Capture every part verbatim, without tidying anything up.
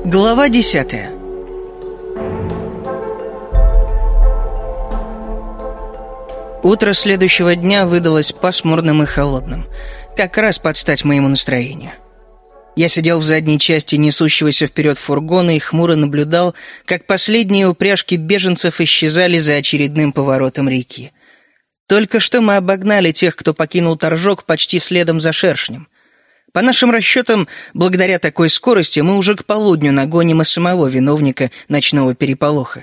Глава десятая. Утро следующего дня выдалось пасмурным и холодным, как раз под стать моему настроению. Я сидел в задней части несущегося вперед фургона и хмуро наблюдал, как последние упряжки беженцев исчезали за очередным поворотом реки. Только что мы обогнали тех, кто покинул Торжок, почти следом за шершнем. По нашим расчетам, благодаря такой скорости, мы уже к полудню нагоним и самого виновника ночного переполоха.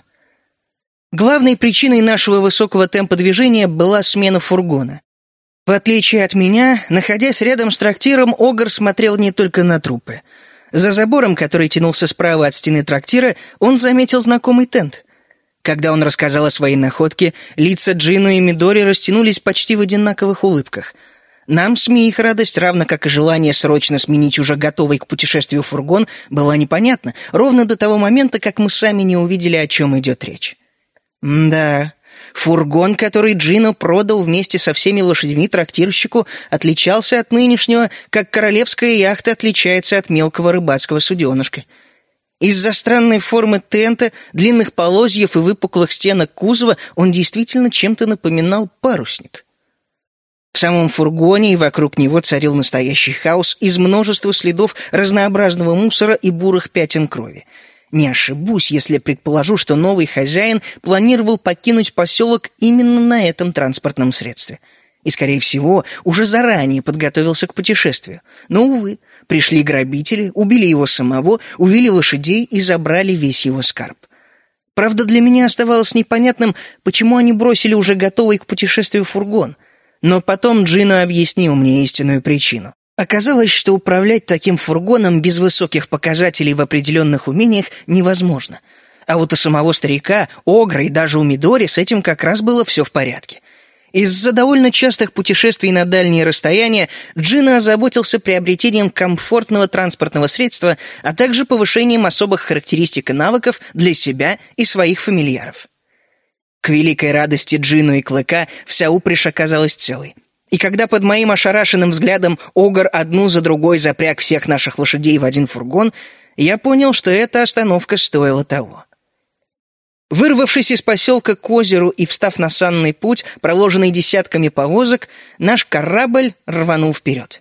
Главной причиной нашего высокого темпа движения была смена фургона. В отличие от меня, находясь рядом с трактиром, Огр смотрел не только на трупы. За забором, который тянулся справа от стены трактира, он заметил знакомый тент. Когда он рассказал о своей находке, лица Джино и Мидори растянулись почти в одинаковых улыбках. Нам с Ми их радость, равно как и желание срочно сменить уже готовый к путешествию фургон, была непонятна, ровно до того момента, как мы сами не увидели, о чем идет речь. Да, фургон, который Джино продал вместе со всеми лошадьми трактирщику, отличался от нынешнего, как королевская яхта отличается от мелкого рыбацкого суденышка. Из-за странной формы тента, длинных полозьев и выпуклых стенок кузова он действительно чем-то напоминал парусник. В самом фургоне и вокруг него царил настоящий хаос из множества следов разнообразного мусора и бурых пятен крови. Не ошибусь, если предположу, что новый хозяин планировал покинуть поселок именно на этом транспортном средстве. И, скорее всего, уже заранее подготовился к путешествию. Но, увы, пришли грабители, убили его самого, увели лошадей и забрали весь его скарб. Правда, для меня оставалось непонятным, почему они бросили уже готовый к путешествию фургон. Но потом Джино объяснил мне истинную причину. Оказалось, что управлять таким фургоном без высоких показателей в определенных умениях невозможно. А вот у самого старика, Огра и даже у Мидори с этим как раз было все в порядке. Из-за довольно частых путешествий на дальние расстояния Джино озаботился приобретением комфортного транспортного средства, а также повышением особых характеристик и навыков для себя и своих фамильяров. К великой радости Джино и Клыка вся упряжь оказалась целой. И когда под моим ошарашенным взглядом Огр одну за другой запряг всех наших лошадей в один фургон, я понял, что эта остановка стоила того. Вырвавшись из поселка к озеру и встав на санный путь, проложенный десятками повозок, наш корабль рванул вперед.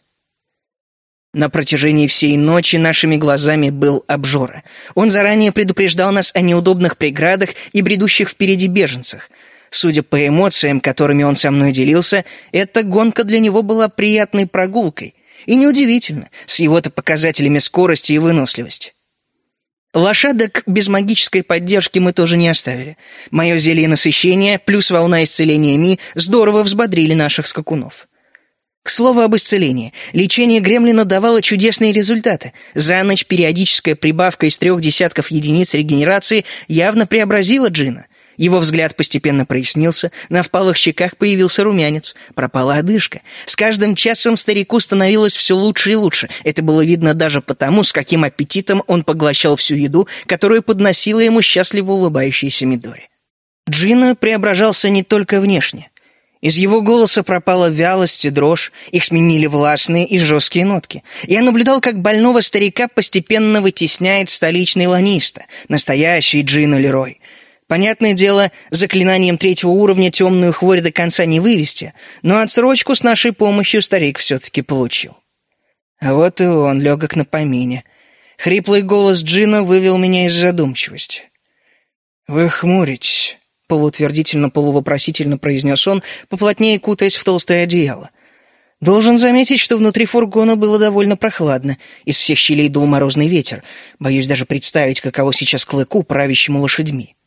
На протяжении всей ночи нашими глазами был обжора. Он заранее предупреждал нас о неудобных преградах и бредущих впереди беженцах. Судя по эмоциям, которыми он со мной делился, эта гонка для него была приятной прогулкой. И неудивительно, с его-то показателями скорости и выносливости. Лошадок без магической поддержки мы тоже не оставили. Мое зелье насыщения плюс волна исцеления Ми здорово взбодрили наших скакунов. К слову об исцелении. Лечение гремлина давало чудесные результаты. За ночь периодическая прибавка из трех десятков единиц регенерации явно преобразила Джино. Его взгляд постепенно прояснился, на впалых щеках появился румянец, пропала одышка. С каждым часом старику становилось все лучше и лучше. Это было видно даже потому, с каким аппетитом он поглощал всю еду, которую подносила ему счастливо улыбающаяся Мидори. Джино преображался не только внешне. Из его голоса пропала вялость и дрожь, их сменили властные и жесткие нотки. Я наблюдал, как больного старика постепенно вытесняет столичный ланиста, настоящий Джино Лерой. Понятное дело, заклинанием третьего уровня темную хворь до конца не вывести, но отсрочку с нашей помощью старик все-таки получил. А вот и он, легок на помине. Хриплый голос Джино вывел меня из задумчивости. «Вы хмуритесь», — полуутвердительно-полувопросительно произнес он, поплотнее кутаясь в толстое одеяло. Должен заметить, что внутри фургона было довольно прохладно. Из всех щелей дул морозный ветер. Боюсь даже представить, каково сейчас Клыку, правящему лошадьми.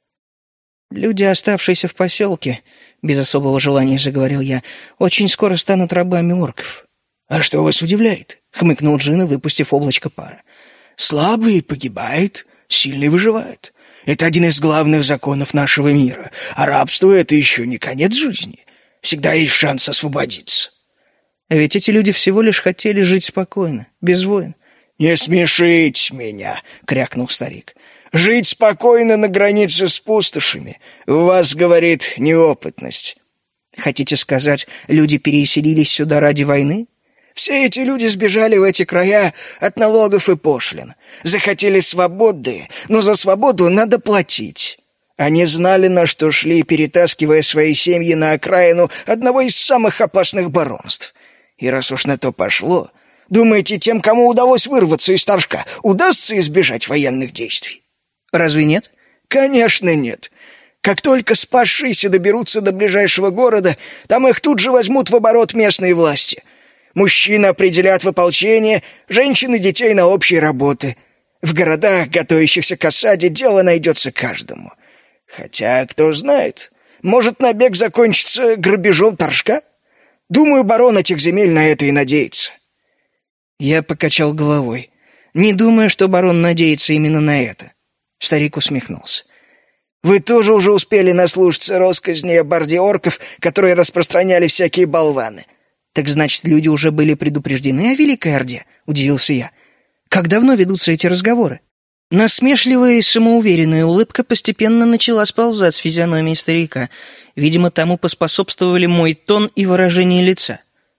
«Люди, оставшиеся в поселке, — без особого желания заговорил я, — очень скоро станут рабами орков». «А что вас удивляет?» — хмыкнул Джино, выпустив облачко пара. «Слабый погибает, сильный выживает. Это один из главных законов нашего мира, а рабство — это еще не конец жизни. Всегда есть шанс освободиться». «Ведь эти люди всего лишь хотели жить спокойно, без войн». «Не смешите меня!» — крякнул старик. «Жить спокойно на границе с пустошами у вас, говорит, неопытность». «Хотите сказать, люди переселились сюда ради войны?» Все эти люди сбежали в эти края от налогов и пошлин. Захотели свободы, но за свободу надо платить. Они знали, на что шли, перетаскивая свои семьи на окраину одного из самых опасных баронств. И раз уж на то пошло, думаете, тем, кому удалось вырваться из Торжка, удастся избежать военных действий? Разве нет? Конечно, нет. Как только спасшиеся доберутся до ближайшего города, там их тут же возьмут в оборот местные власти. Мужчин определят в ополчение, женщин и детей на общие работы. В городах, готовящихся к осаде, дело найдется каждому. Хотя, кто знает, может, набег закончится грабежом Торжка? Думаю, барон этих земель на это и надеется. Я покачал головой. Не думаю, что барон надеется именно на это. Старик усмехнулся. Вы тоже уже успели наслушаться россказней об орде орков, которые распространяли всякие болваны. Так значит, люди уже были предупреждены о Великой Орде? Удивился я. Как давно ведутся эти разговоры? Насмешливая и самоуверенная улыбка постепенно начала сползать с физиономии старика. Видимо, тому поспособствовали мой тон и выражение лица.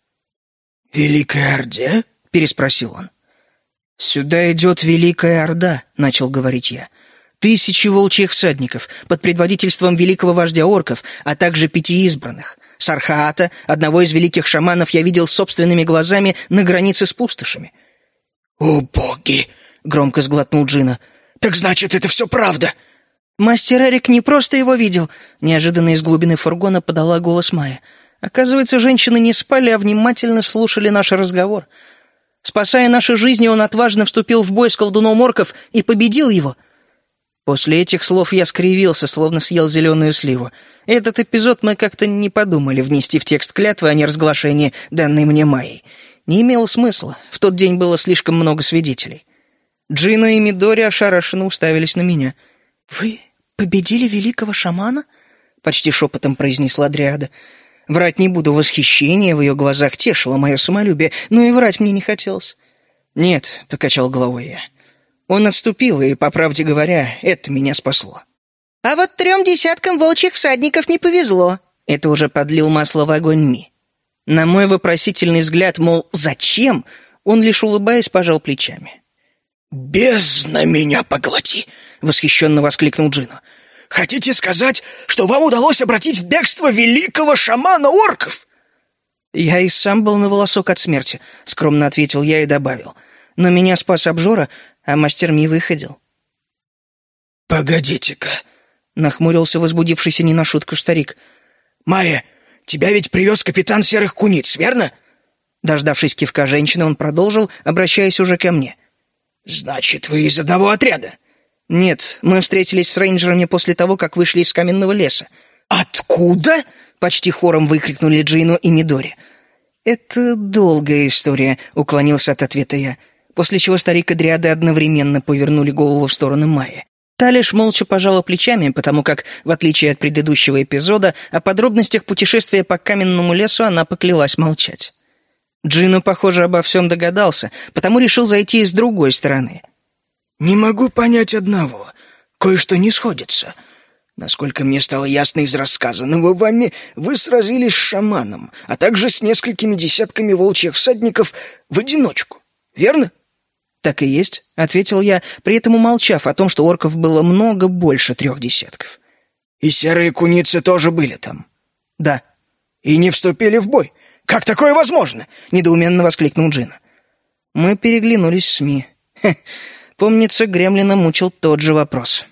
«Великая Орде?» — переспросил он. «Сюда идет Великая Орда», — начал говорить я. «Тысячи волчьих всадников под предводительством великого вождя орков, а также пяти избранных. Сархаата, одного из великих шаманов, я видел собственными глазами на границе с пустошами». «О, боги!» — громко сглотнул Джина. «Так значит, это все правда!» «Мастер Эрик не просто его видел», — неожиданно из глубины фургона подала голос Майя. Оказывается, женщины не спали, а внимательно слушали наш разговор. Спасая наши жизни, он отважно вступил в бой с колдуном орков и победил его. После этих слов я скривился, словно съел зеленую сливу. Этот эпизод мы как-то не подумали внести в текст клятвы о неразглашении, данной мне Майей. Не имело смысла, в тот день было слишком много свидетелей. Джина и Мидори ошарашенно уставились на меня. «Вы победили великого шамана?» — почти шепотом произнесла Дриада. Врать не буду, восхищение в ее глазах тешило мое самолюбие, но и врать мне не хотелось. «Нет», — покачал головой я. Он отступил, и, по правде говоря, это меня спасло. «А вот трем десяткам волчьих всадников не повезло». Это уже подлил масло в огонь Ми. На мой вопросительный взгляд, мол, зачем, он лишь улыбаясь пожал плечами. «Бездна меня поглоти!» — восхищенно воскликнул Джина. «Хотите сказать, что вам удалось обратить в бегство великого шамана орков?» «Я и сам был на волосок от смерти», — скромно ответил я и добавил. «Но меня спас обжора, а мастер Ми выходил». «Погодите-ка», — нахмурился возбудившийся не на шутку старик. «Майя, тебя ведь привез капитан Серых Куниц, верно?» Дождавшись кивка женщины, он продолжил, обращаясь уже ко мне. «Значит, вы из одного отряда?» «Нет, мы встретились с рейнджерами после того, как вышли из каменного леса». «Откуда?» — почти хором выкрикнули Джино и Мидори. «Это долгая история», — уклонился от ответа я, после чего старик и Дриады одновременно повернули голову в сторону Майи. Та лишь молча пожала плечами, потому как, в отличие от предыдущего эпизода, о подробностях путешествия по каменному лесу она поклялась молчать. Джино, похоже, обо всем догадался, потому решил зайти с другой стороны. «Не могу понять одного. Кое-что не сходится. Насколько мне стало ясно из рассказанного вами, вы сразились с шаманом, а также с несколькими десятками волчьих всадников в одиночку, верно?» «Так и есть», — ответил я, при этом умолчав о том, что орков было много больше трех десятков. «И серые куницы тоже были там?» «Да». «И не вступили в бой? Как такое возможно?» — недоуменно воскликнул Джина. Мы переглянулись с Ми. Хе, помнится, Гремлина мучил тот же вопрос.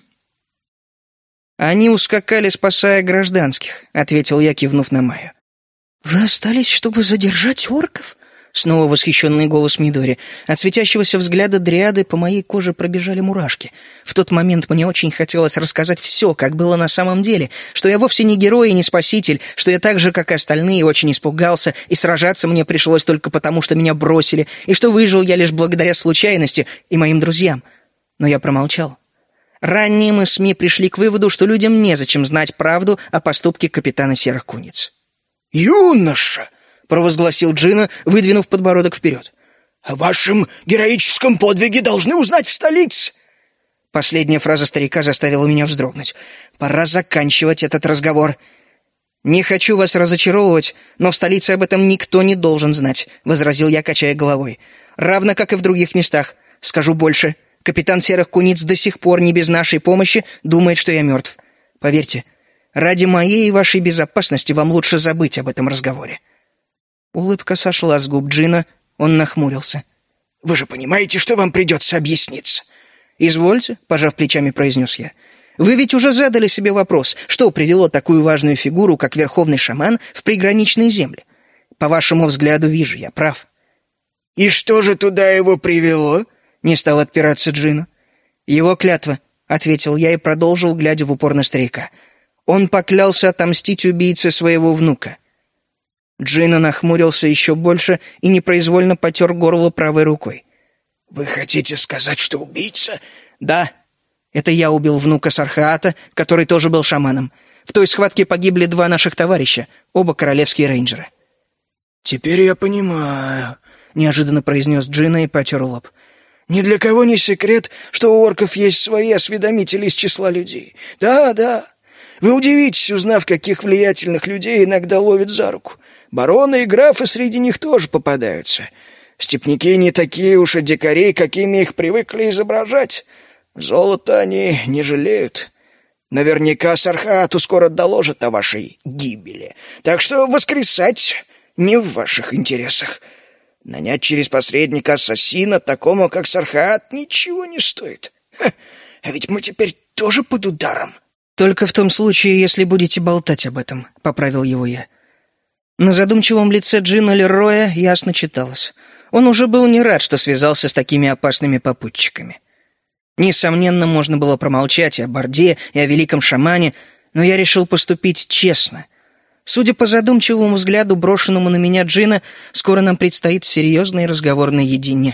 «Они ускакали, спасая гражданских», — ответил я, кивнув на Майю. «Вы остались, чтобы задержать орков?» Снова восхищенный голос Мидори. От светящегося взгляда Дриады по моей коже пробежали мурашки. В тот момент мне очень хотелось рассказать все, как было на самом деле, что я вовсе не герой и не спаситель, что я так же, как и остальные, очень испугался, и сражаться мне пришлось только потому, что меня бросили, и что выжил я лишь благодаря случайности и моим друзьям. Но я промолчал. Ранее мы с Ми пришли к выводу, что людям незачем знать правду о поступке капитана Серых Куниц. «Юноша!» — провозгласил Джина, выдвинув подбородок вперед. «О вашем героическом подвиге должны узнать в столице!» Последняя фраза старика заставила меня вздрогнуть. Пора заканчивать этот разговор. «Не хочу вас разочаровывать, но в столице об этом никто не должен знать», — возразил я, качая головой. «Равно как и в других местах. Скажу больше. Капитан Серых Куниц до сих пор не без нашей помощи думает, что я мертв. Поверьте, ради моей и вашей безопасности вам лучше забыть об этом разговоре». Улыбка сошла с губ Джина, он нахмурился. «Вы же понимаете, что вам придется объясниться?» «Извольте», — пожав плечами, произнес я. «Вы ведь уже задали себе вопрос, что привело такую важную фигуру, как верховный шаман, в приграничные земли. По вашему взгляду, вижу, я прав». «И что же туда его привело?» — не стал отпираться Джина. «Его клятва», — ответил я и продолжил, глядя в упор на старика. «Он поклялся отомстить убийце своего внука». Джина нахмурился еще больше и непроизвольно потер горло правой рукой. «Вы хотите сказать, что убийца?» «Да. Это я убил внука Сархаата, который тоже был шаманом. В той схватке погибли два наших товарища, оба королевские рейнджеры». «Теперь я понимаю», — неожиданно произнес Джина и потер лоб. «Ни для кого не секрет, что у орков есть свои осведомители из числа людей. Да, да. Вы удивитесь, узнав, каких влиятельных людей иногда ловят за руку. Бароны и графы среди них тоже попадаются. Степняки не такие уж и дикари, какими их привыкли изображать. Золото они не жалеют. Наверняка Сархаату скоро доложат о вашей гибели. Так что воскресать не в ваших интересах. Нанять через посредника ассасина такому, как Сархаат, ничего не стоит. Ха, а ведь мы теперь тоже под ударом». «Только в том случае, если будете болтать об этом», — поправил его я. На задумчивом лице Джина Лероя ясно читалось. Он уже был не рад, что связался с такими опасными попутчиками. Несомненно, можно было промолчать и о Борде, и о великом шамане, но я решил поступить честно. Судя по задумчивому взгляду, брошенному на меня Джина, скоро нам предстоит серьезный разговор наедине.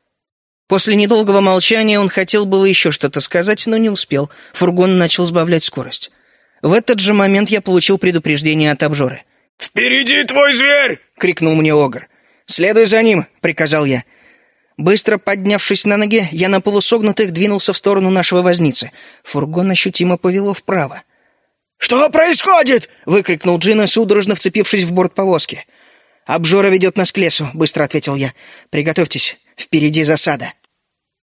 После недолгого молчания он хотел было еще что-то сказать, но не успел. Фургон начал сбавлять скорость. В этот же момент я получил предупреждение от обжоры. «Впереди твой зверь!» — крикнул мне Огр. «Следуй за ним!» — приказал я. Быстро поднявшись на ноги, я на полусогнутых двинулся в сторону нашего возницы. Фургон ощутимо повело вправо. «Что происходит?» — выкрикнул Джина, судорожно вцепившись в борт повозки. «Обжора ведет нас к лесу», — быстро ответил я. «Приготовьтесь, впереди засада».